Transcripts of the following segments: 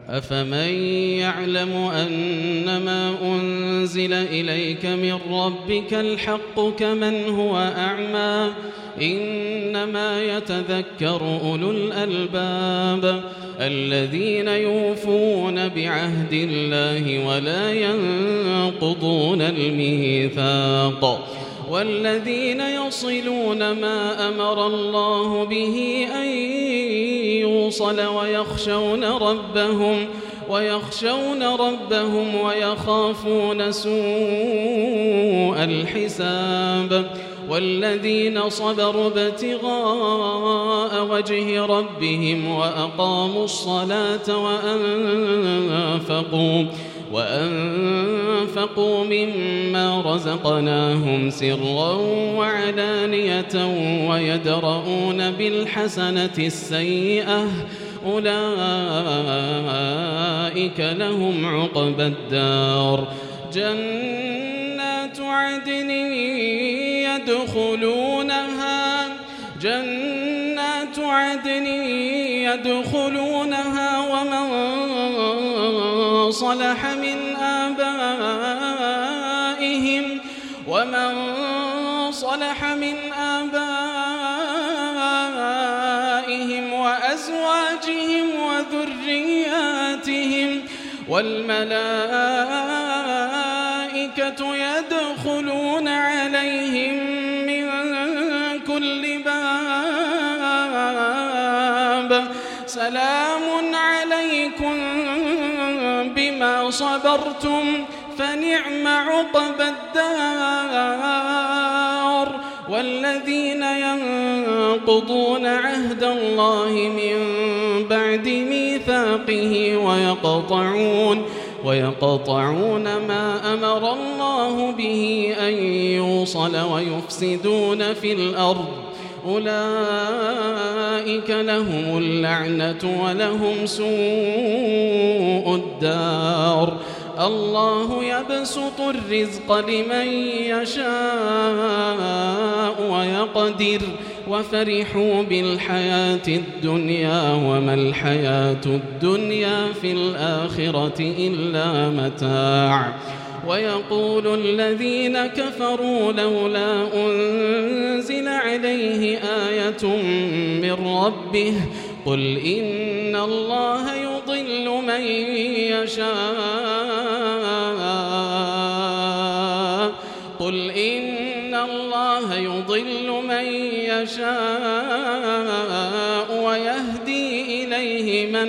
أفمن يعلم أنما أنزل إليك من ربك الحق كمن هو أعمى إنما يتذكر أولو الألباب الذين يوفون بعهد الله ولا ينقضون الميثاق والذين يصلون ما أمر الله به أن يوصل ويخشون ربهم ويخافون سوء الحساب والذين صبروا ابتغاء وجه ربهم وأقاموا الصلاة وأنفقوا مما رزقناهم سرا وعلانية ويدرؤون بالحسنة السيئة أولئك لهم عقبى الدار جنات عدن يدخلونها ومن صلح من آبائهم وأزواجهم وذرياتهم والملائكة يدخلون عليهم من كل باب سلام عليكم بما صبرتم فنعم عقبى الدار والذين ينقضون عهد الله من بعد ميثاقه ويقطعون ما أمر الله به أن يوصل ويفسدون في الأرض أولئك لهم اللعنة ولهم سوء الدار الله يبسط الرزق لمن يشاء ويقدر وفرحوا بالحياة الدنيا وما الحياة الدنيا في الآخرة إلا متاع ويقول الذين كفروا لولا أنزل عليه آية من ربه قل إن الله يضل من يشاء ويهدي إليه من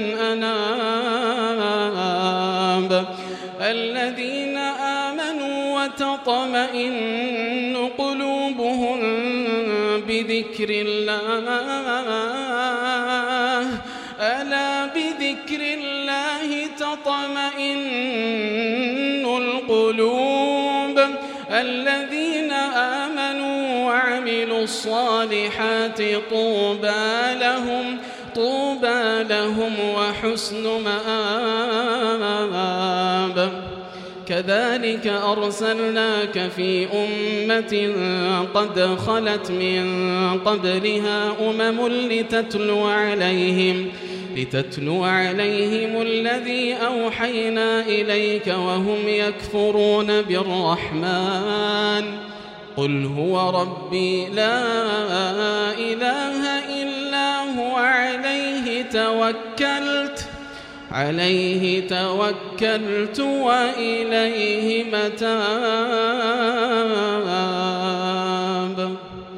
أناب الذين آمنوا وتطمئن قلوبهم بذكر الله ألا بذكر الله تطمئن القلوب الذين آمنوا وعملوا الصالحات طوبى لهم وحسن مآب كذلك أرسلناك في أمة قد خلت من قبلها أمم لتتلو عليهم الذي أوحينا إليك وهم يكفرون بالرحمن قل هو ربي لا إله إلا هو عليه توكلت وإليه متاب